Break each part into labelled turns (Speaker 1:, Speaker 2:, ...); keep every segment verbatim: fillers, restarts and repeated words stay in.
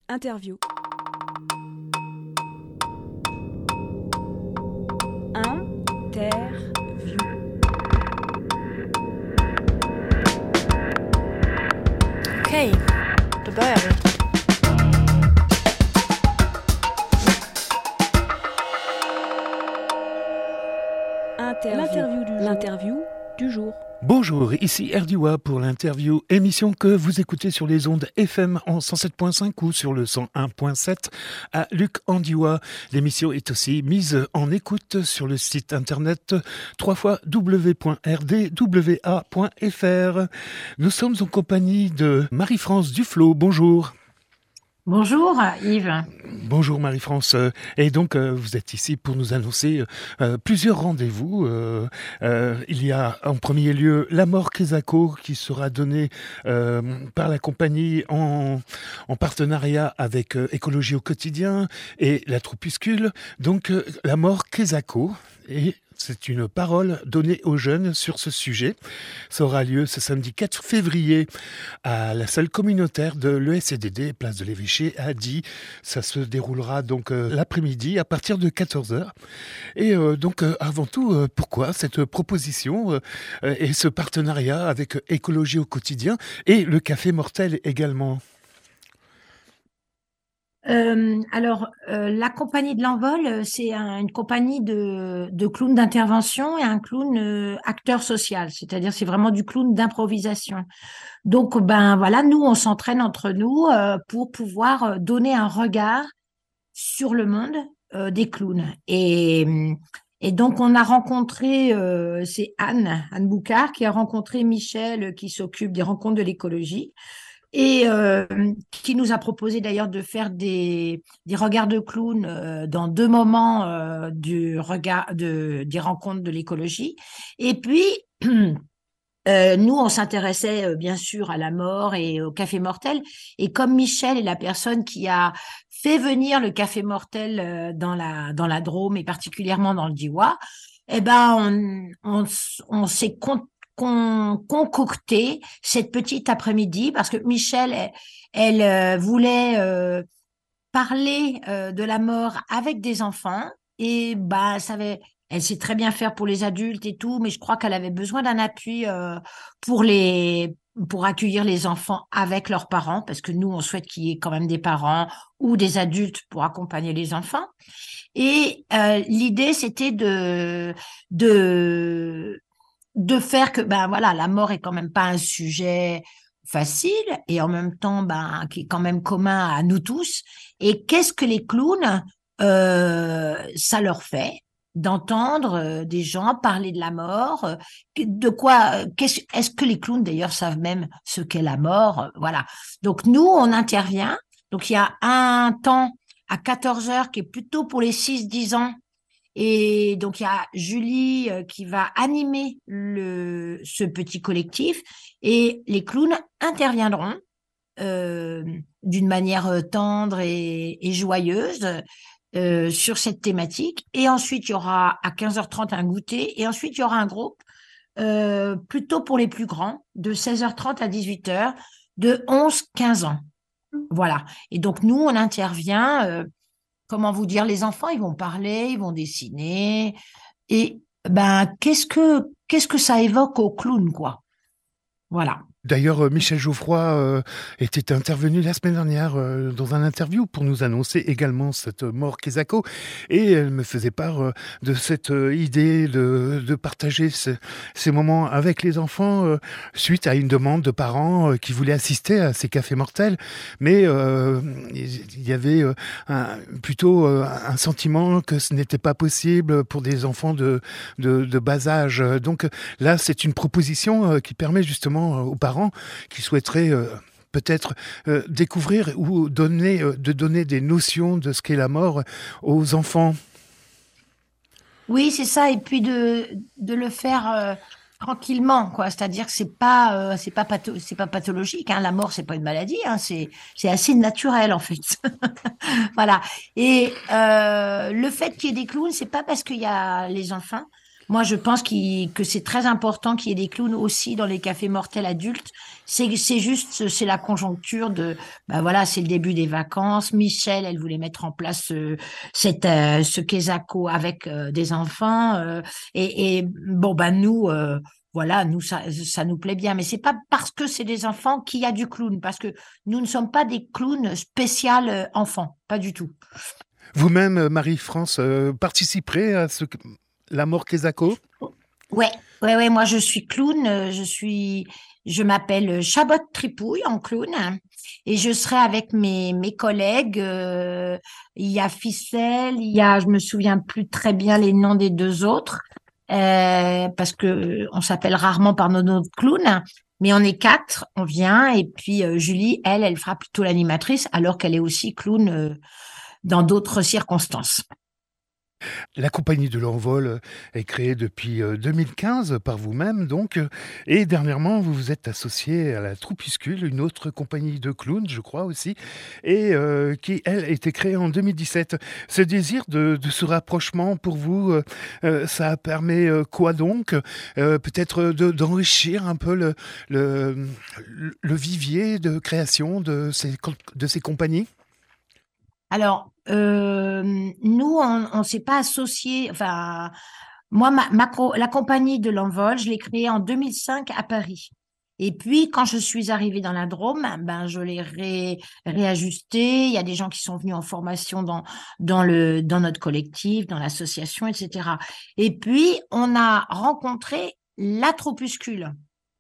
Speaker 1: Interview. Interview.
Speaker 2: Okej, då börjar vi.
Speaker 1: Interview. L'interview du jour. L'interview du jour.
Speaker 3: Bonjour, ici Erdiwa pour l'interview, émission que vous écoutez sur les ondes F M en cent sept point cinq ou sur le cent un point sept à Luc Andiwa. L'émission est aussi mise en écoute sur le site internet w w w point r d w a point f r. Nous sommes en compagnie de Marie-France Duflo. Bonjour.
Speaker 4: Bonjour Yves.
Speaker 3: Bonjour Marie-France. Et donc euh, vous êtes ici pour nous annoncer euh, plusieurs rendez-vous. Euh, euh, il y a en premier lieu la mort Kesako qui sera donnée euh, par la compagnie en, en partenariat avec euh, Écologie au quotidien et la Troupuscule. Donc euh, la mort Kesako et c'est une parole donnée aux jeunes sur ce sujet. Ça aura lieu ce samedi quatre février à la salle communautaire de l'E S C D D, place de l'Évêché à Die. Ça se déroulera donc euh, l'après-midi à partir de quatorze heures. Et euh, donc euh, avant tout, euh, pourquoi cette proposition euh, et ce partenariat avec Écologie au quotidien et le Café Mortel également?
Speaker 4: Euh, alors, euh, la compagnie de l'Envol, c'est un- une compagnie de, de clowns d'intervention et un clown euh, acteur social, c'est-à-dire c'est vraiment du clown d'improvisation. Donc, ben voilà, nous, on s'entraîne entre nous euh, pour pouvoir euh, donner un regard sur le monde euh, des clowns. Et, et donc, on a rencontré, euh, c'est Anne, Anne Boucard, qui a rencontré Michel, euh, qui s'occupe des rencontres de l'écologie, et euh, qui nous a proposé d'ailleurs de faire des, des regards de clown euh, dans deux moments euh, du regard de, des rencontres de l'écologie. Et puis, Euh, nous, on s'intéressait euh, bien sûr à la mort et au Café Mortel. Et comme Michel est la personne qui a fait venir le Café Mortel euh, dans la dans la Drôme et particulièrement dans le Diois, eh ben on on, s- on s'est con- con- concocté cette petite après-midi parce que Michel, elle, elle, euh, voulait euh, parler euh, de la mort avec des enfants et bah ça avait elle sait très bien faire pour les adultes et tout, mais je crois qu'elle avait besoin d'un appui euh, pour les pour accueillir les enfants avec leurs parents parce que nous on souhaite qu'il y ait quand même des parents ou des adultes pour accompagner les enfants. Et euh, l'idée c'était de de de faire que ben voilà, la mort est quand même pas un sujet facile et en même temps ben qui est quand même commun à nous tous. Et qu'est-ce que les clowns euh, ça leur fait d'entendre euh, des gens parler de la mort, euh, de quoi euh, qu'est-ce, est-ce que les clowns d'ailleurs savent même ce qu'est la mort, euh, voilà. Donc nous on intervient. Donc il y a un temps à quatorze heures qui est plutôt pour les six dix ans et donc, il y a Julie euh, qui va animer le, ce petit collectif et les clowns interviendront euh, d'une manière euh, tendre et, et joyeuse euh, sur cette thématique. Et ensuite, il y aura à quinze heures trente un goûter et ensuite, il y aura un groupe euh, plutôt pour les plus grands de seize heures trente à dix-huit heures de onze quinze ans. Voilà. Et donc, nous, on intervient. Euh, comment vous dire, les enfants, ils vont parler, ils vont dessiner. Et ben, qu'est-ce que qu'est-ce que ça évoque au clown, quoi. Voilà.
Speaker 3: D'ailleurs, euh, Michel Geoffroy euh, était intervenu la semaine dernière euh, dans un interview pour nous annoncer également cette mort Kesako et elle me faisait part euh, de cette euh, idée de, de partager ce- ces moments avec les enfants euh, suite à une demande de parents euh, qui voulaient assister à ces cafés mortels, mais euh, il y avait euh, un, plutôt euh, un sentiment que ce n'était pas possible pour des enfants de, de, de bas âge. Donc là, c'est une proposition euh, qui permet justement euh, aux parents qui souhaiteraient euh, peut-être euh, découvrir ou donner, euh, de donner des notions de ce qu'est la mort aux enfants.
Speaker 4: Oui, c'est ça. Et puis de de le faire euh, tranquillement, quoi. C'est-à-dire que c'est pas euh, c'est pas patho- c'est pas pathologique. Hein. La mort, c'est pas une maladie. Hein. C'est c'est assez naturel en fait. Voilà. Et euh, le fait qu'il y ait des clowns, c'est pas parce qu'il y a les enfants. Moi, je pense qu'il, que c'est très important qu'il y ait des clowns aussi dans les cafés mortels adultes. C'est, c'est juste, c'est la conjoncture de, bah voilà, c'est le début des vacances. Michel, elle voulait mettre en place euh, cette, euh, ce Kesako avec euh, des enfants. euh, et, et bon, bah nous, euh, voilà, nous ça, ça nous plaît bien. Mais c'est pas parce que c'est des enfants qu'il y a du clown, parce que nous ne sommes pas des clowns spécial euh, enfants, pas du tout.
Speaker 3: Vous-même, euh, Marie-France, euh, participerez à ce, la mort Kesako?
Speaker 4: Ouais, ouais, ouais, moi je suis clown, euh, je suis, je m'appelle Chabot Tripouille en clown hein, et je serai avec mes, mes collègues. euh, il y a Ficelle, il y a, je me souviens plus très bien les noms des deux autres euh, parce que euh, on s'appelle rarement par nos noms de clown, hein, mais on est quatre, on vient et puis euh, Julie, elle, elle fera plutôt l'animatrice alors qu'elle est aussi clown euh, dans d'autres circonstances.
Speaker 3: La compagnie de l'envol est créée depuis euh, deux mille quinze par vous-même, donc, euh, et dernièrement, vous vous êtes associé à la Troupuscule, une autre compagnie de clowns, je crois aussi, et euh, qui, elle, a été créée en deux mille dix-sept. Ce désir de, de ce rapprochement, pour vous, euh, euh, ça permet euh, quoi donc? Euh, Peut-être de- d'enrichir un peu le, le, le vivier de création de ces, com- de ces compagnies?
Speaker 4: Alors, euh, nous, on ne s'est pas associés. Enfin, moi, ma, ma co- la compagnie de l'envol, je l'ai créée en deux mille cinq à Paris. Et puis, quand je suis arrivée dans la Drôme, ben, je l'ai ré, réajustée. Il y a des gens qui sont venus en formation dans, dans le, dans notre collectif, dans l'association, et cetera. Et puis, on a rencontré la Tropuscule.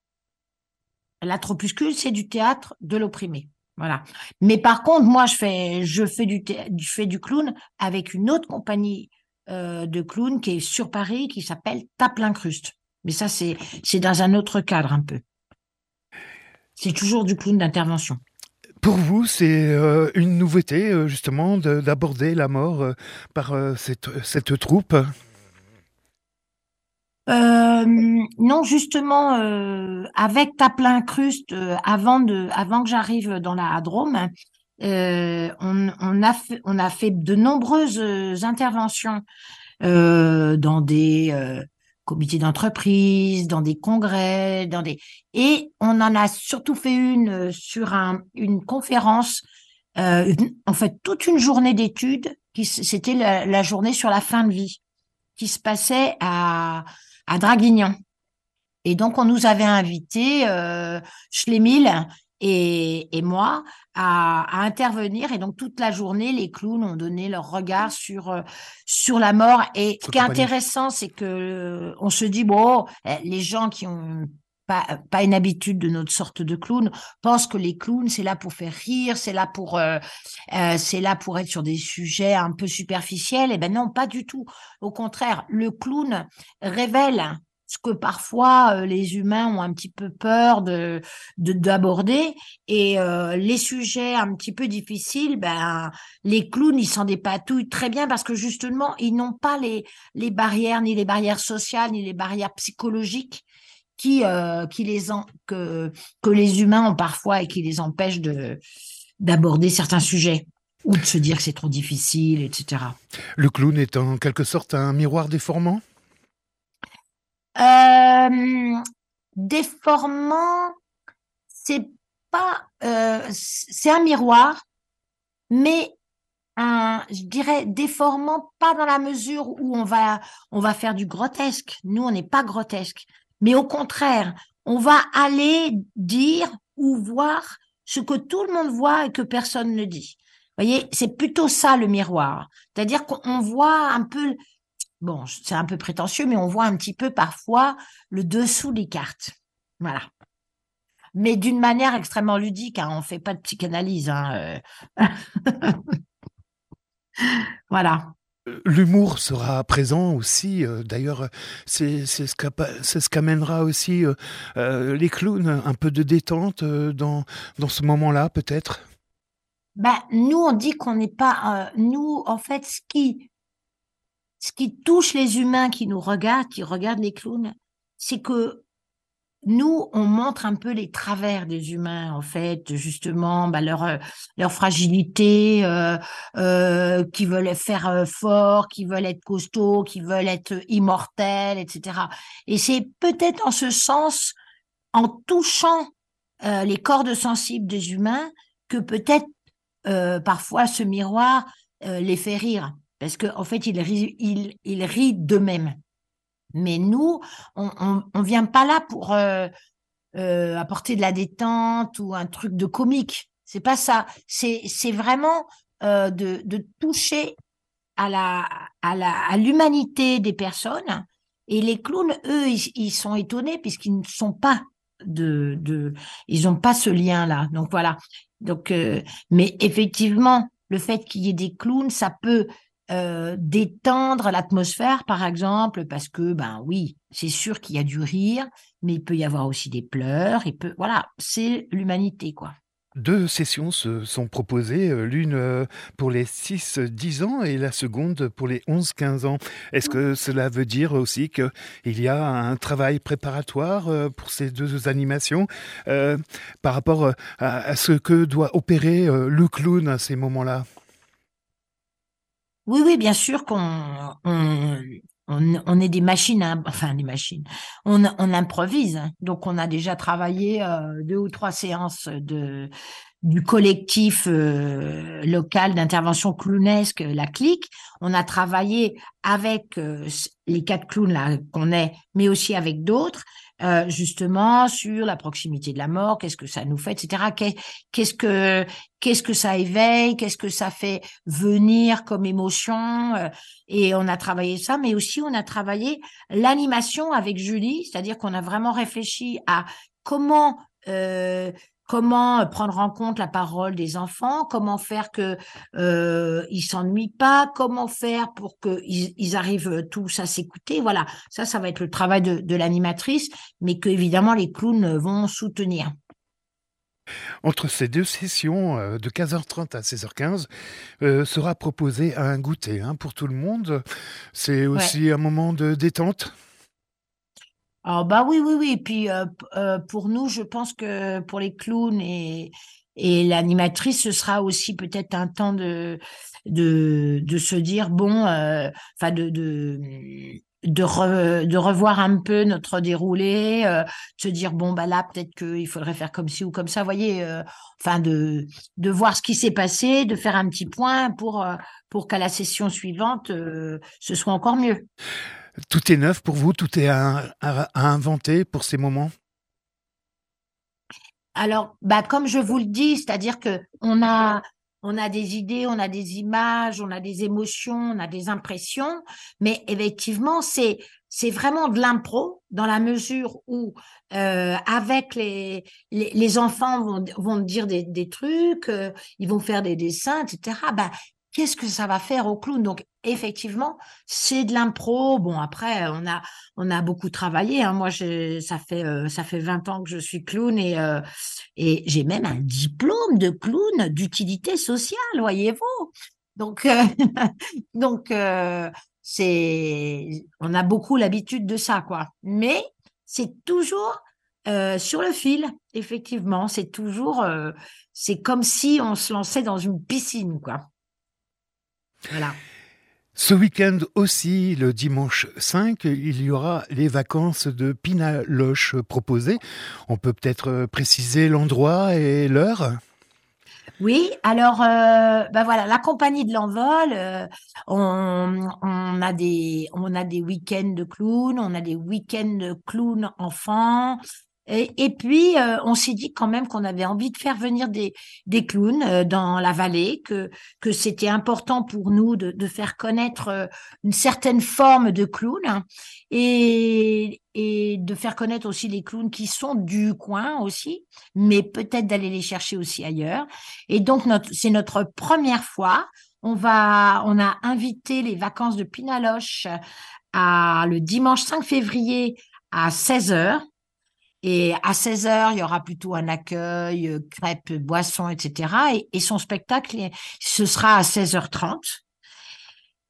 Speaker 4: La Tropuscule, c'est du théâtre de l'opprimé. Voilà. Mais par contre, moi, je fais, je fais du, thé- je fais du clown avec une autre compagnie euh, de clown qui est sur Paris, qui s'appelle Tape l'Incruste. Mais ça, c'est, c'est dans un autre cadre un peu. C'est toujours du clown d'intervention.
Speaker 3: Pour vous, c'est euh, une nouveauté, euh, justement, de- d'aborder la mort euh, par euh, cette, cette troupe.
Speaker 4: Euh, non, justement, euh, avec Tape l'Incruste, euh, avant de, avant que j'arrive dans la Drôme, euh, on, on a fait, on a fait de nombreuses euh, interventions euh, dans des euh, comités d'entreprise, dans des congrès, dans des et on en a surtout fait une euh, sur un, une conférence, euh, une- en fait toute une journée d'études qui s- c'était la, la journée sur la fin de vie qui se passait à à Draguignan. Et donc, on nous avait invités, euh, Schlemil et, et moi, à, à intervenir. Et donc, toute la journée, les clowns ont donné leur regard sur, euh, sur la mort. Et ce
Speaker 3: Votre
Speaker 4: qui est
Speaker 3: compagnie.
Speaker 4: intéressant, c'est que euh, on se dit, bon, euh, les gens qui ont pas, pas une habitude de notre sorte de clown pensent que les clowns, c'est là pour faire rire, c'est là pour, euh, euh, c'est là pour être sur des sujets un peu superficiels. Eh ben non, pas du tout. Au contraire, le clown révèle ce que parfois euh, les humains ont un petit peu peur de de- d'aborder et euh, les sujets un petit peu difficiles, ben les clowns ils s'en dépatouillent très bien parce que justement ils n'ont pas les les barrières ni les barrières sociales ni les barrières psychologiques qui euh, qui les en, que que les humains ont parfois et qui les empêchent de d'aborder certains sujets ou de se dire que c'est trop difficile, et cetera.
Speaker 3: Le clown est en quelque sorte un miroir déformant.
Speaker 4: Euh, déformant, c'est pas, euh, c'est un miroir, mais un, je dirais déformant, pas dans la mesure où on va, on va faire du grotesque. Nous, on n'est pas grotesque, mais au contraire, on va aller dire ou voir ce que tout le monde voit et que personne ne dit. Vous voyez, c'est plutôt ça le miroir. C'est-à-dire qu'on voit un peu, bon, c'est un peu prétentieux, mais on voit un petit peu parfois le dessous des cartes. Voilà. Mais d'une manière extrêmement ludique, hein, on fait pas de psychanalyse, hein, euh. Voilà.
Speaker 3: Euh, L'humour sera présent aussi. euh, D'ailleurs, euh, c'est c'est ce qu'appa- c'est ce qu'amènera aussi euh, euh, les clowns, un peu de détente euh, dans, dans ce moment-là, peut-être.
Speaker 4: Ben, nous, on dit qu'on n'est pas, euh, nous, en fait, ce qui, ce qui touche les humains qui nous regardent, qui regardent les clowns, c'est que nous, on montre un peu les travers des humains, en fait, justement, bah, leur, euh, leur fragilité, euh, euh, qui veulent faire euh, fort, qui veulent être costauds, qui veulent être immortels, et cetera. Et c'est peut-être en ce sens, en touchant euh, les cordes sensibles des humains, que peut-être euh, parfois ce miroir euh, les fait rire, parce qu'en en fait, ils rient, ils, ils rient d'eux-mêmes. Mais nous, on, on, on vient pas là pour euh, euh, apporter de la détente ou un truc de comique. C'est pas ça. C'est c'est vraiment euh, de, de toucher à la à la à l'humanité des personnes. Et les clowns, eux, ils, ils sont étonnés puisqu'ils ne sont pas de de ils ont pas ce lien-là. Donc voilà. Donc euh, mais effectivement, le fait qu'il y ait des clowns, ça peut euh, détendre l'atmosphère, par exemple, parce que ben oui, c'est sûr qu'il y a du rire, mais il peut y avoir aussi des pleurs. Il peut voilà, c'est l'humanité quoi.
Speaker 3: Deux sessions se sont proposées, euh, l'une euh, pour les six dix ans et la seconde pour les onze quinze ans. Est-ce que cela veut dire aussi qu'il y a un travail préparatoire euh, pour ces deux animations euh, par rapport euh, à, à ce que doit opérer euh, le clown à ces moments-là?
Speaker 4: Oui, oui, bien sûr qu'on on, on, on est des machines, à- enfin des machines. On, on improvise, hein. Donc on a déjà travaillé euh, deux ou trois séances de du collectif euh, local d'intervention clownesque, la Clique. On a travaillé avec euh, les quatre clowns là qu'on est, mais aussi avec d'autres, euh, justement sur la proximité de la mort, qu'est-ce que ça nous fait, et cetera. Qu'est- Qu'est-ce que qu'est-ce que ça éveille, qu'est-ce que ça fait venir comme émotion. euh, Et on a travaillé ça, mais aussi on a travaillé l'animation avec Julie, c'est-à-dire qu'on a vraiment réfléchi à comment euh, comment prendre en compte la parole des enfants, comment faire que euh, ils s'ennuient pas, comment faire pour que ils, ils arrivent tous à s'écouter. Voilà, ça, ça va être le travail de, de l'animatrice, mais que évidemment les clowns vont soutenir.
Speaker 3: Entre ces deux sessions euh, de quinze heures trente à seize heures quinze, euh, sera proposé un goûter hein, pour tout le monde. C'est
Speaker 4: Ouais.
Speaker 3: aussi un moment de détente.
Speaker 4: Alors bah oui, oui, oui. Et puis euh, p- euh, pour nous, je pense que pour les clowns et et l'animatrice, ce sera aussi peut-être un temps de de de se dire bon, euh, enfin de de de, re- de revoir un peu notre déroulé, euh, de se dire bon bah là peut-être qu'il faudrait faire comme ci ou comme ça, vous voyez, euh, enfin de de voir ce qui s'est passé, de faire un petit point pour euh, pour qu'à la session suivante, euh, ce soit encore mieux.
Speaker 3: Tout est neuf pour vous, tout est à, à- à inventer pour ces moments.
Speaker 4: Alors, bah, comme je vous le dis, c'est-à-dire que on a, on a des idées, on a des images, on a des émotions, on a des impressions, mais effectivement, c'est, c'est vraiment de l'impro dans la mesure où, euh, avec les, les, les enfants vont, vont dire des, des trucs, euh, ils vont faire des dessins, et cetera. Bah, qu'est-ce que ça va faire au clown? Donc, effectivement, c'est de l'impro. Bon, après, on a, on a beaucoup travaillé, hein. Moi, j'ai, ça fait, euh, ça fait vingt ans que je suis clown et, euh, et j'ai même un diplôme de clown d'utilité sociale, voyez-vous. Donc, euh, donc euh, c'est, on a beaucoup l'habitude de ça, quoi. Mais c'est toujours euh, sur le fil, effectivement. C'est toujours, euh, c'est comme si on se lançait dans une piscine, quoi. Voilà.
Speaker 3: Ce week-end aussi, le dimanche cinq, il y aura les vacances de Pinaloche proposées. On peut peut-être euh, préciser l'endroit et l'heure.
Speaker 4: Oui, alors euh, ben voilà, la compagnie de l'envol, euh, on, on a des on a des week-ends de clowns, on a des week-ends de clowns enfants. Et, et puis, euh, on s'est dit quand même qu'on avait envie de faire venir des, des clowns euh, dans la vallée, que, que c'était important pour nous de, de faire connaître euh, une certaine forme de clown, hein, et, et de faire connaître aussi les clowns qui sont du coin aussi, mais peut-être d'aller les chercher aussi ailleurs. Et donc, notre, c'est notre première fois. On va, on a invité les vacances de Pinaloche à le dimanche cinq février à seize heures. Et à seize heures, il y aura plutôt un accueil, euh, crêpes, boissons, et cetera. Et, et son spectacle, ce sera à seize heures trente.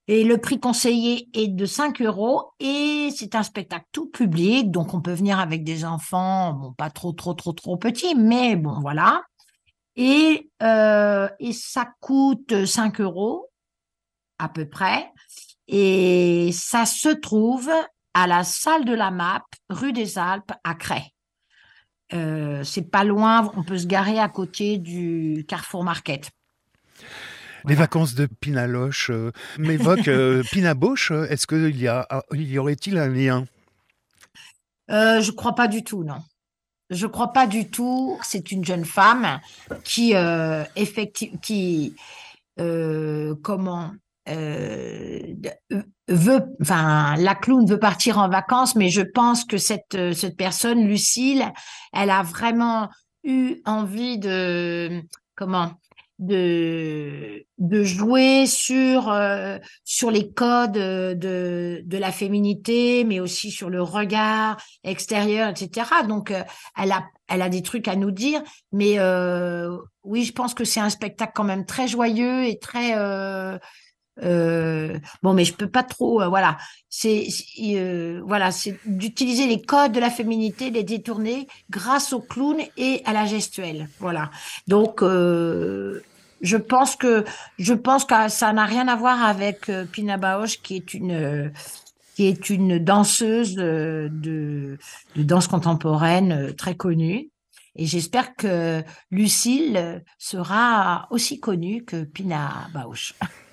Speaker 4: Et le prix conseillé est de cinq euros et c'est un spectacle tout public, donc on peut venir avec des enfants, bon, pas trop, trop, trop, trop petits, mais bon, voilà. Et, euh, et ça coûte cinq euros à peu près. Et ça se trouve à la salle de la M A P, rue des Alpes, à Crest. Euh, c'est pas loin, on peut se garer à côté du Carrefour Market.
Speaker 3: Les
Speaker 4: Voilà.
Speaker 3: vacances de Pina Loche euh, m'évoquent euh, Pina Bausch. Est-ce qu'il y, a, il y aurait-il un lien?
Speaker 4: Euh, je crois pas du tout, non. Je crois pas du tout. C'est une jeune femme qui, euh, effective, qui, euh, comment, euh, veut, enfin, la clown veut partir en vacances, mais je pense que cette, euh, cette personne, Lucille, elle a vraiment eu envie de, comment, de, de jouer sur, euh, sur les codes de, de la féminité, mais aussi sur le regard extérieur, et cetera. Donc, euh, elle a, elle a des trucs à nous dire, mais euh, oui, je pense que c'est un spectacle quand même très joyeux et très euh, euh, bon, mais je peux pas trop. Euh, voilà, c'est euh, voilà, c'est d'utiliser les codes de la féminité, les détourner grâce au clown et à la gestuelle. Voilà. Donc, euh, je pense que je pense que ça n'a rien à voir avec euh, Pina Bausch, qui est une euh, qui est une danseuse euh, de, de danse contemporaine euh, très connue. Et j'espère que Lucille sera aussi connue que Pina Bausch.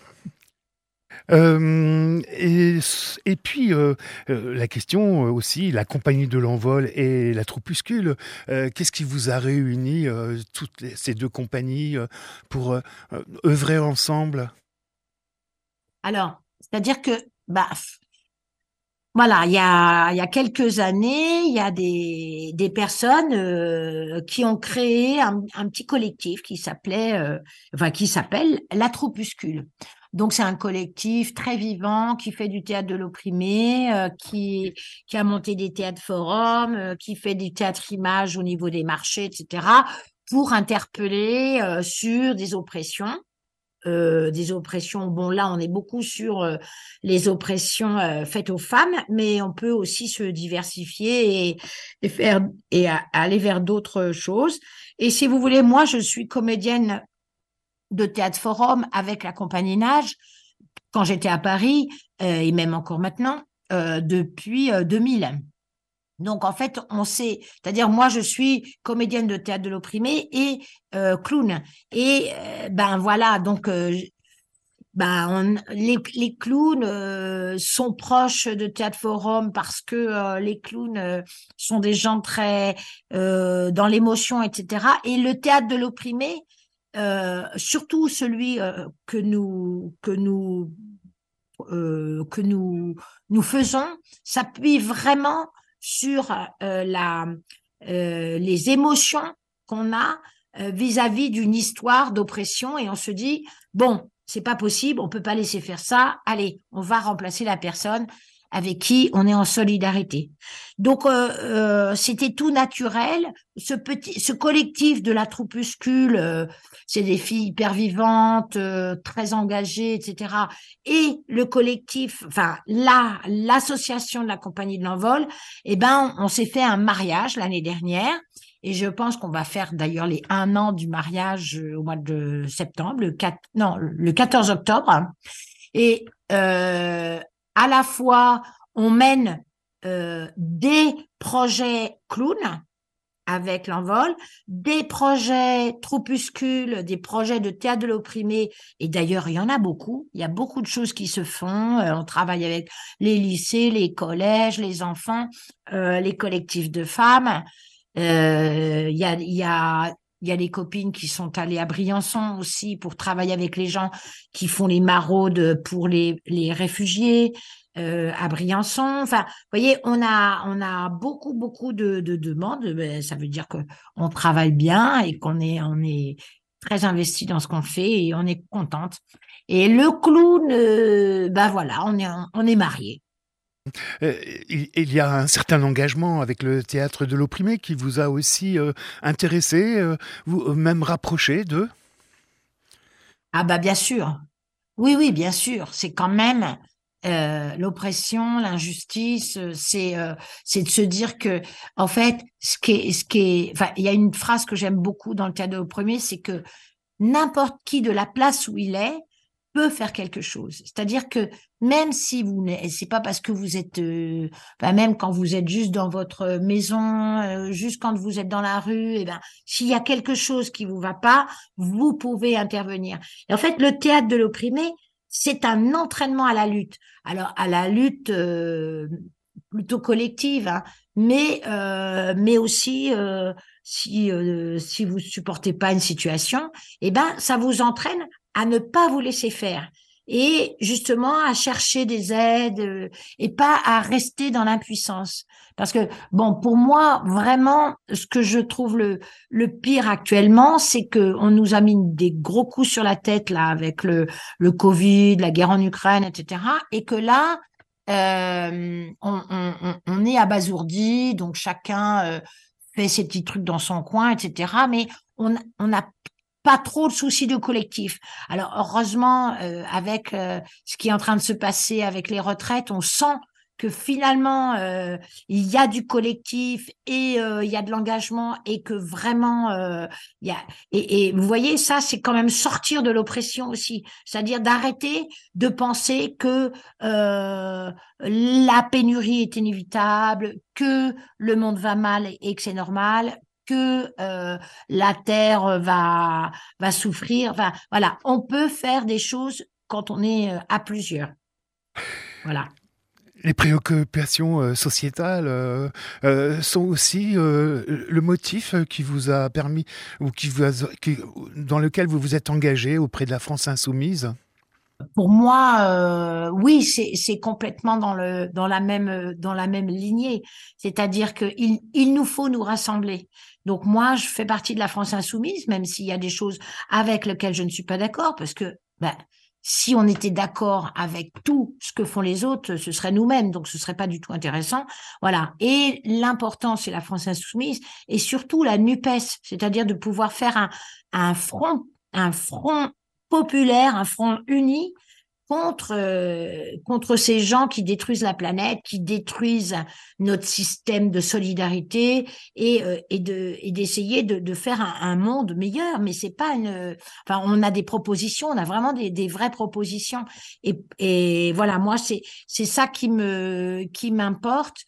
Speaker 3: Euh, et, et puis, euh, euh, la question aussi, la compagnie de l'Envol et la Troupuscule, euh, qu'est-ce qui vous a réuni, euh, toutes les- ces deux compagnies, euh, pour euh, euh, œuvrer ensemble?
Speaker 4: Alors, c'est-à-dire que, bah, voilà, il y a, il y a quelques années, il y a des, des personnes euh, qui ont créé un, un petit collectif qui s'appelait, euh, enfin, qui s'appelle La Troupuscule. Donc, c'est un collectif très vivant qui fait du théâtre de l'opprimé, euh, qui, qui a monté des théâtres forums, euh, qui fait du théâtre image au niveau des marchés, et cetera, pour interpeller euh, sur des oppressions. Euh, des oppressions. Bon, là, on est beaucoup sur euh, les oppressions euh, faites aux femmes, mais on peut aussi se diversifier et, et faire et à- aller vers d'autres choses. Et si vous voulez, moi, je suis comédienne de théâtre forum avec la compagnie Nage quand j'étais à Paris euh, et même encore maintenant euh, depuis euh, deux mille. Donc, en fait, on sait, c'est-à-dire, moi, je suis comédienne de théâtre de l'opprimé et euh, clown. Et euh, ben voilà, donc euh, ben, on- les, les clowns euh, sont proches de Théâtre Forum parce que euh, les clowns euh, sont des gens très euh, dans l'émotion, et cetera. Et le théâtre de l'opprimé, euh, surtout celui euh, que nous que nous euh, que nous nous faisons, s'appuie vraiment sur euh, la euh, les émotions qu'on a euh, vis-à-vis d'une histoire d'oppression et on se dit bon, c'est pas possible, on peut pas laisser faire ça. Allez, on va remplacer la personne avec qui on est en solidarité. Donc euh, euh, c'était tout naturel. Ce petit, ce collectif de la Troupuscule, euh, c'est des filles hyper vivantes, euh, très engagées, et cetera. Et le collectif, enfin la l'association de la compagnie de l'Envol, eh ben on, on s'est fait un mariage l'année dernière. Et je pense qu'on va faire d'ailleurs les un an du mariage euh, au mois de septembre, le quatre, non, le quatorze octobre. Et euh, à la fois, on mène euh, des projets clowns avec l'Envol, des projets troupuscules, des projets de théâtre de l'opprimé. Et d'ailleurs, il y en a beaucoup. Il y a beaucoup de choses qui se font. Euh, on travaille avec les lycées, les collèges, les enfants, euh, les collectifs de femmes. Euh, Il y a, il y a, il y a des copines qui sont allées à Briançon aussi pour travailler avec les gens qui font les maraudes pour les, les réfugiés euh, à Briançon. Enfin, vous voyez, on a, on a beaucoup, beaucoup de, de demandes. Ben, ça veut dire que on travaille bien et qu'on est, on est très investi dans ce qu'on fait et on est contente. Et le clown, euh, ben voilà, on est, on est mariés.
Speaker 3: Euh, il, il y a un certain engagement avec le théâtre de l'opprimé qui vous a aussi euh, intéressé, euh, vous euh, même rapproché d'eux?
Speaker 4: Ah bah bien sûr, Oui, oui, bien sûr. C'est quand même euh, l'oppression, l'injustice. euh, C'est euh, c'est de se dire que, en fait, ce qui est, ce qui est, enfin, il y a une phrase que j'aime beaucoup dans le théâtre de l'opprimé, c'est que n'importe qui de la place où il est peut faire quelque chose. C'est-à-dire que même si vous n'êtes, c'est pas parce que vous êtes, euh, enfin, même quand vous êtes juste dans votre maison, euh, juste quand vous êtes dans la rue, et ben, s'il y a quelque chose qui vous va pas, vous pouvez intervenir. Et en fait, le théâtre de l'opprimé, c'est un entraînement à la lutte. Alors, à la lutte euh, plutôt collective, hein, mais euh, mais aussi euh, si euh, si vous supportez pas une situation, eh ben ça vous entraîne à ne pas vous laisser faire et justement à chercher des aides euh, et pas à rester dans l'impuissance. Parce que bon, pour moi, vraiment, ce que je trouve le le pire actuellement, c'est que on nous a mis des gros coups sur la tête là avec le le Covid, la guerre en Ukraine, et cetera. Et que là, euh, on, on, on on est abasourdi, donc chacun euh, fait ses petits trucs dans son coin, et cetera. Mais on on n'a pas trop le souci de collectif. Alors heureusement, euh, avec euh, ce qui est en train de se passer avec les retraites, on sent que finalement euh, il y a du collectif et euh, il y a de l'engagement et que vraiment euh, il y a et, et vous voyez ça c'est quand même sortir de l'oppression aussi, c'est-à-dire d'arrêter de penser que euh, la pénurie est inévitable, que le monde va mal et que c'est normal, que euh, la terre va va souffrir. Enfin, voilà, on peut faire des choses quand on est euh, à plusieurs. Voilà.
Speaker 3: Les préoccupations euh, sociétales euh, euh, sont aussi euh, le motif qui vous a permis, ou qui vous a, qui- dans lequel vous vous êtes engagé auprès de la France insoumise.
Speaker 4: Pour moi, euh, oui, c'est c'est complètement dans le dans la même dans la même lignée. C'est-à-dire que il il nous faut nous rassembler. Donc moi, je fais partie de la France insoumise, même s'il y a des choses avec lesquelles je ne suis pas d'accord, parce que ben si on était d'accord avec tout ce que font les autres, ce serait nous-mêmes, donc ce serait pas du tout intéressant. Voilà. Et l'important, c'est la France insoumise et surtout la NUPES, c'est-à-dire de pouvoir faire un un front un front populaire, un front uni contre euh, contre ces gens qui détruisent la planète, qui détruisent notre système de solidarité et euh, et de et d'essayer de, de faire un, un monde meilleur. Mais c'est pas une. Enfin, on a des propositions, on a vraiment des, des vraies propositions. Et et voilà, moi c'est c'est ça qui me qui m'importe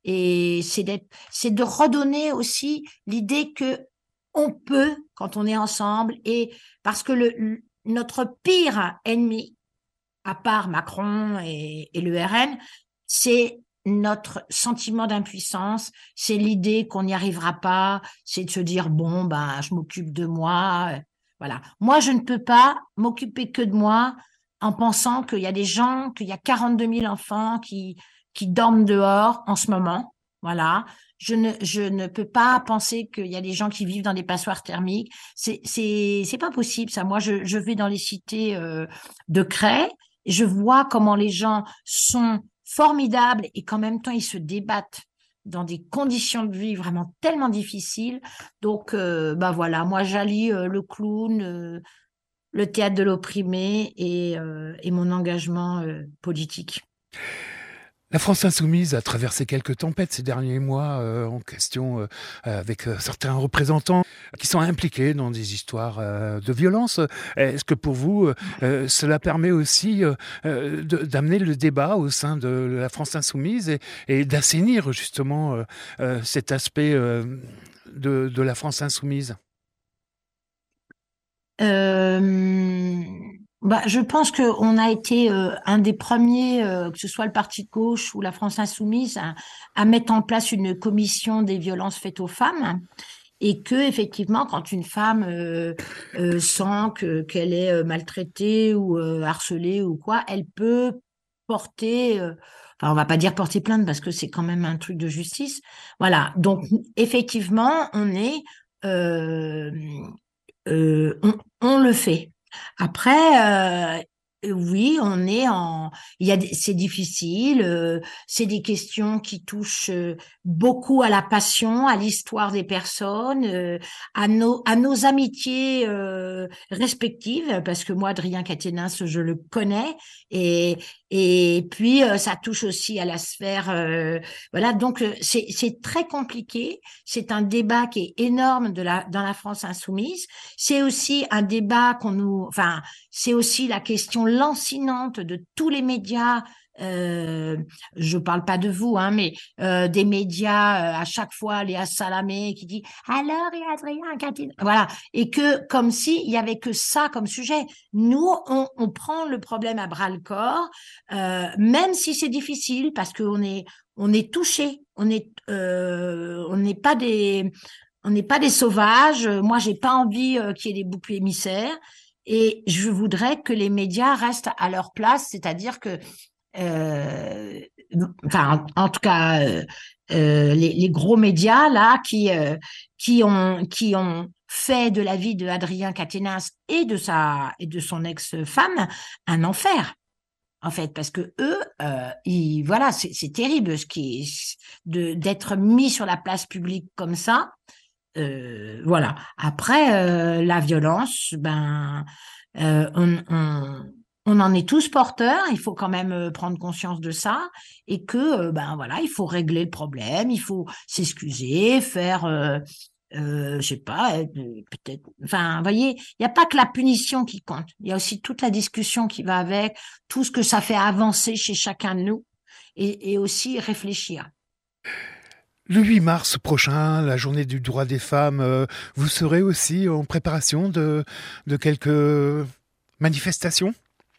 Speaker 4: et c'est d'être c'est de redonner aussi l'idée que on peut quand on est ensemble et parce que le notre pire ennemi à part Macron et, et l'U R N, c'est notre sentiment d'impuissance, c'est l'idée qu'on n'y arrivera pas, c'est de se dire bon ben je m'occupe de moi, euh, voilà. Moi je ne peux pas m'occuper que de moi en pensant qu'il y a des gens, qu'il y a quarante-deux mille enfants qui qui dorment dehors en ce moment, voilà. Je ne je ne peux pas penser qu'il y a des gens qui vivent dans des passoires thermiques, c'est c'est c'est pas possible ça. Moi je je vais dans les cités euh, de Cray. Je vois comment les gens sont formidables et qu'en même temps, ils se débattent dans des conditions de vie vraiment tellement difficiles. Donc, euh, bah voilà, moi, j'allie euh, le clown, euh, le théâtre de l'opprimé et, euh, et mon engagement euh, politique.
Speaker 3: La France insoumise a traversé quelques tempêtes ces derniers mois euh, en question euh, avec euh, certains représentants qui sont impliqués dans des histoires euh, de violence. Est-ce que pour vous, euh, cela permet aussi euh, euh, de- d'amener le débat au sein de la France insoumise et, et d'assainir justement euh, euh, cet aspect euh, de, de la France insoumise?
Speaker 4: Euh, bah, je pense qu'on a été euh, un des premiers, euh, que ce soit le Parti de gauche ou la France insoumise, à, à mettre en place une commission des violences faites aux femmes. Et que effectivement, quand une femme euh, euh, sent que qu'elle est euh, maltraitée ou euh, harcelée ou quoi, elle peut porter, euh, enfin on va pas dire porter plainte parce que c'est quand même un truc de justice. Voilà. Donc effectivement, on est, euh, euh, on, on le fait. Après, euh, Euh, Oui, on est en. Il y a des- c'est difficile. Euh, c'est des questions qui touchent euh, beaucoup à la passion, à l'histoire des personnes, euh, à nos à nos amitiés euh, respectives. Parce que moi, Adrien Quatennens, je le connais, et et puis euh, ça touche aussi à la sphère. Euh, voilà, donc euh, c'est c'est très compliqué. C'est un débat qui est énorme de la dans la France insoumise. C'est aussi un débat qu'on nous. Enfin, c'est aussi la question lancinante de tous les médias. Euh, je parle pas de vous, hein, mais euh, des médias euh, à chaque fois, Léa Salamé qui dit alors il y a Adrien Quatennens, voilà, et que comme si il y avait que ça comme sujet. Nous, on, on prend le problème à bras le corps, euh, même si c'est difficile parce qu'on est on est touché, on est euh, on n'est pas des on n'est pas des sauvages. Moi, j'ai pas envie euh, qu'il y ait des boucs émissaires. Et je voudrais que les médias restent à leur place, c'est-à-dire que, euh, enfin, en, en tout cas, euh, euh, les, les gros médias là qui euh, qui ont qui ont fait de la vie de Adrien Quatennens et de sa et de son ex-femme un enfer. En fait, parce que eux, euh, ils, voilà, c'est c'est terrible ce qui est de d'être mis sur la place publique comme ça. Euh, voilà. Après, euh, la violence, ben, euh, on, on, on en est tous porteurs. Il faut quand même euh, prendre conscience de ça et que, euh, ben voilà, il faut régler le problème. Il faut s'excuser, faire, euh, euh, je sais pas, euh, peut-être. Enfin, vous voyez, il n'y a pas que la punition qui compte. Il y a aussi toute la discussion qui va avec, tout ce que ça fait avancer chez chacun de nous et, et aussi réfléchir.
Speaker 3: Le huit mars prochain, la journée du droit des femmes, euh, vous serez aussi en préparation de, de quelques manifestations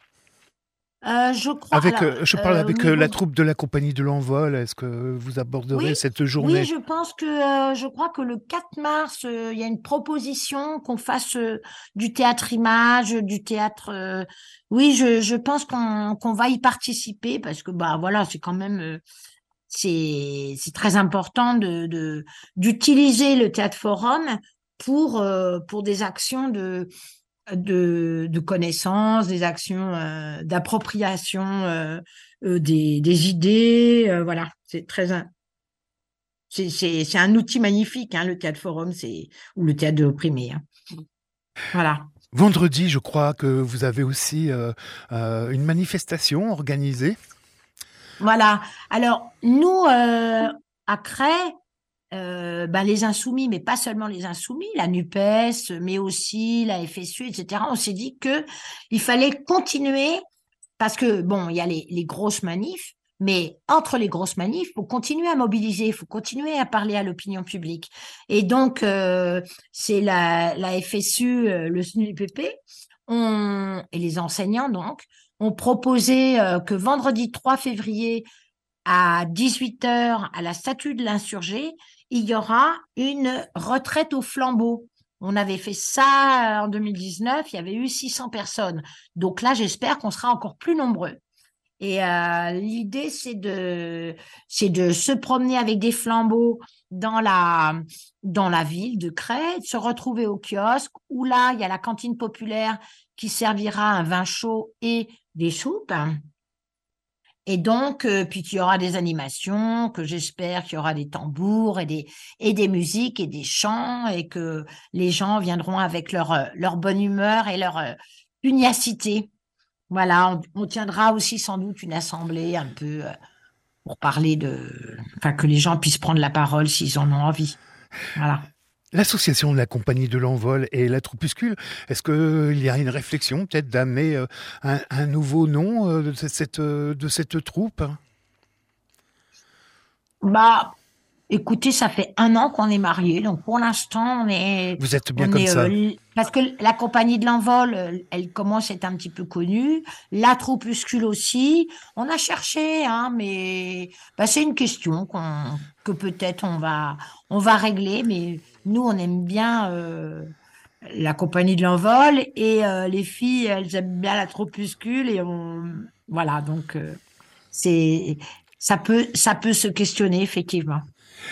Speaker 4: Euh, je crois.
Speaker 3: avec,
Speaker 4: Alors,
Speaker 3: euh, je parle
Speaker 4: euh, au
Speaker 3: avec euh, la
Speaker 4: niveau.
Speaker 3: troupe de la Compagnie de l'Envol. Est-ce que vous
Speaker 4: Oui,
Speaker 3: aborderez cette
Speaker 4: oui,
Speaker 3: journée?
Speaker 4: je pense que euh, je crois que le quatre mars, euh, il y a une proposition qu'on fasse euh, du théâtre image, du théâtre. euh, oui, je, je pense qu'on qu'on va y participer parce que bah voilà, c'est quand même euh, c'est c'est très important de de d'utiliser le théâtre forum pour euh, pour des actions de de de connaissance, des actions euh, d'appropriation euh, euh, des des idées. Euh, voilà, c'est très c'est, c'est, c'est un outil magnifique, hein, le théâtre forum, c'est, ou le théâtre de l'opprimé, hein. Voilà.
Speaker 3: Vendredi, je crois que vous avez aussi euh, euh, une manifestation organisée.
Speaker 4: Voilà. Alors, nous, euh, à Cray, euh, ben, les insoumis, mais pas seulement les insoumis, la NUPES, mais aussi la F S U, et cetera, on s'est dit que il fallait continuer parce que, bon, il y a les, les grosses manifs, mais entre les grosses manifs, il faut continuer à mobiliser, il faut continuer à parler à l'opinion publique. Et donc, euh, c'est la, la F S U, euh, le S N U P P, on, et les enseignants, donc, ont proposé euh, que vendredi trois février à dix-huit heures, à la statue de l'insurgé, il y aura une retraite au flambeau. On avait fait ça en deux mille dix-neuf, il y avait eu six cents personnes. Donc là, j'espère qu'on sera encore plus nombreux. Et euh, l'idée, c'est de, c'est de se promener avec des flambeaux dans la, dans la ville de Crète, se retrouver au kiosque où là, il y a la cantine populaire qui servira un vin chaud et des soupes. Et donc, euh, puis il y aura des animations, que j'espère qu'il y aura des tambours et des, et des musiques et des chants et que les gens viendront avec leur, euh, leur bonne humeur et leur euh, pugnacité. Voilà, on, on tiendra aussi sans doute une assemblée un peu euh, pour parler de, enfin, que les gens puissent prendre la parole s'ils en ont envie. Voilà.
Speaker 3: L'association de la Compagnie de l'Envol et la Troupuscule, est-ce qu'il y a une réflexion peut-être d'amener euh, un, un nouveau nom euh, de cette, euh, de cette troupe?
Speaker 4: Bah, écoutez, ça fait un an qu'on est mariés, donc pour l'instant, on est,
Speaker 3: Vous êtes bien
Speaker 4: on
Speaker 3: comme
Speaker 4: est, euh,
Speaker 3: ça.
Speaker 4: l- parce que la compagnie de l'envol, euh, elle commence à être un petit peu connue, la Troupuscule aussi. On a cherché, hein, mais bah, c'est une question qu'on, que peut-être on va, on va régler, mais nous, on aime bien euh, la compagnie de l'envol et euh, les filles, elles aiment bien la Troupuscule et on, voilà, donc euh, c'est, ça peut, ça peut se questionner effectivement.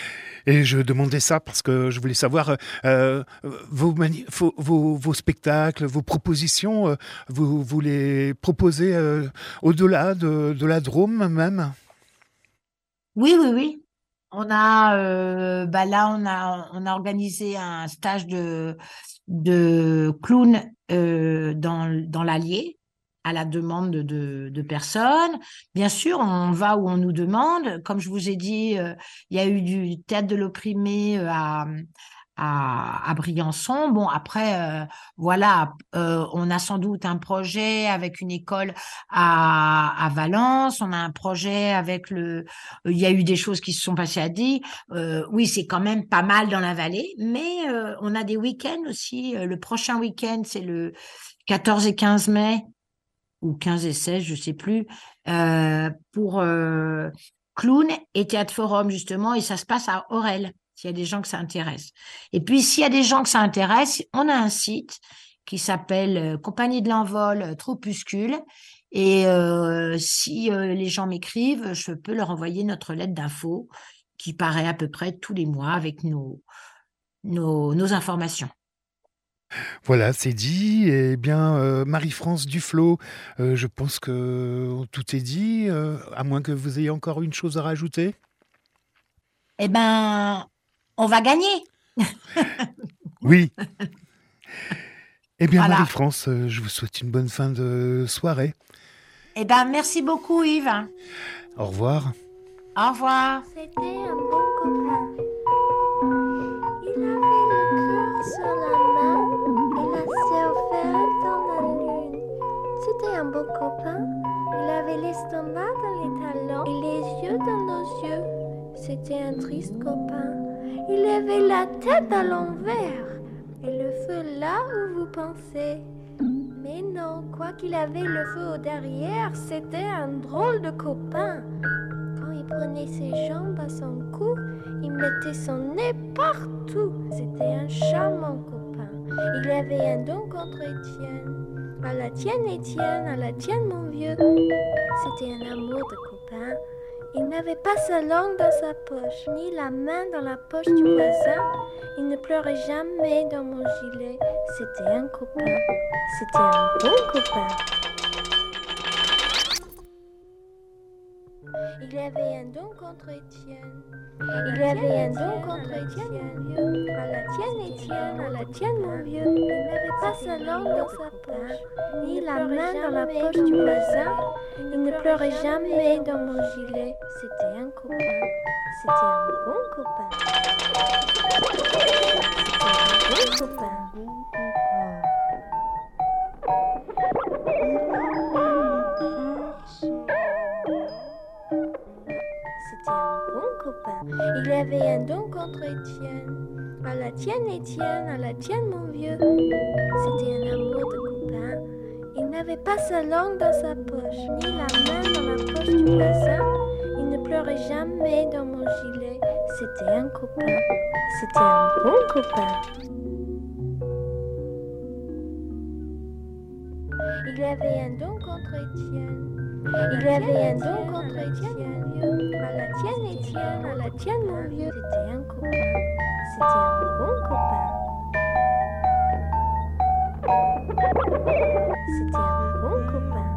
Speaker 3: Et je demandais ça parce que je voulais savoir euh, vos, mani- vos, vos, vos spectacles, vos propositions, euh, vous, vous les proposez euh, au-delà de, de la Drôme même?
Speaker 4: Oui, oui, oui. On a, euh, bah là, on a, on a organisé un stage de, de clown euh, dans, dans l'Allier à la demande de, de, de personnes. Bien sûr, on va où on nous demande. Comme je vous ai dit, euh, il y a eu du théâtre de l'opprimé euh, à, à, à Briançon. Bon, après, euh, voilà, euh, on a sans doute un projet avec une école à, à Valence. On a un projet avec le il y a eu des choses qui se sont passées à Die. Euh, oui, c'est quand même pas mal dans la vallée, mais euh, on a des week-ends aussi. Euh, le prochain week-end, c'est le quatorze et quinze mai, ou quinze et seize, je sais plus, euh, pour euh, Clown et Théâtre Forum, justement, et ça se passe à Orel, s'il y a des gens que ça intéresse. Et puis, s'il y a des gens que ça intéresse, on a un site qui s'appelle euh, Compagnie de l'Envol euh, Troupuscule. Et euh, si euh, les gens m'écrivent, je peux leur envoyer notre lettre d'info qui paraît à peu près tous les mois avec nos, nos, nos informations.
Speaker 3: Voilà, c'est dit. Eh bien, euh, Marie-France Duflot, euh, je pense que tout est dit, euh, à moins que vous ayez encore une chose à rajouter.
Speaker 4: Eh ben, on va gagner.
Speaker 3: Oui. Eh bien,
Speaker 4: Voilà.
Speaker 3: Marie-France, euh, je vous souhaite une bonne fin de soirée.
Speaker 4: Eh ben, merci beaucoup, Yves.
Speaker 3: Au revoir.
Speaker 4: Au revoir.
Speaker 5: C'était un bon copain. Il avait le cœur sur la main et la cervelle dans la lune. C'était un bon copain. Il avait l'estomac dans les talons et les yeux dans nos yeux. C'était un triste copain. Il avait la tête à l'envers et le feu là où vous pensez. Mais non, quoi qu'il avait le feu au derrière, c'était un drôle de copain. Quand il prenait ses jambes à son cou, il mettait son nez partout. C'était un charmant copain. Il avait un don contre Étienne. À la tienne, Étienne, à la tienne, mon vieux. C'était un amour de copain. Il n'avait pas sa langue dans sa poche, ni la main dans la poche du voisin. Il ne pleurait jamais dans mon gilet. C'était un copain. C'était un bon copain. Il avait un don contre Étienne. Il avait un don contre Étienne. À la tienne, Étienne, à la tienne, mon vieux. Il n'avait pas sa langue dans sa poche, ni la main dans la poche du voisin. Il ne pleurait jamais dans mon gilet. C'était un copain. C'était un bon copain. C'était un bon copain. C'était un bon copain. Il avait un don contre Étienne. À la tienne, Étienne, à la tienne, mon vieux. C'était un amour de copain. Il n'avait pas sa langue dans sa poche, ni la main dans la poche du voisin. Il ne pleurait jamais dans mon gilet. C'était un copain. C'était un bon copain. Il avait un don contre Étienne. Il avait un don contre Étienne. À la tienne, Étienne, à la tienne, mon vieux. C'était un copain. C'était un bon copain. C'était un bon copain.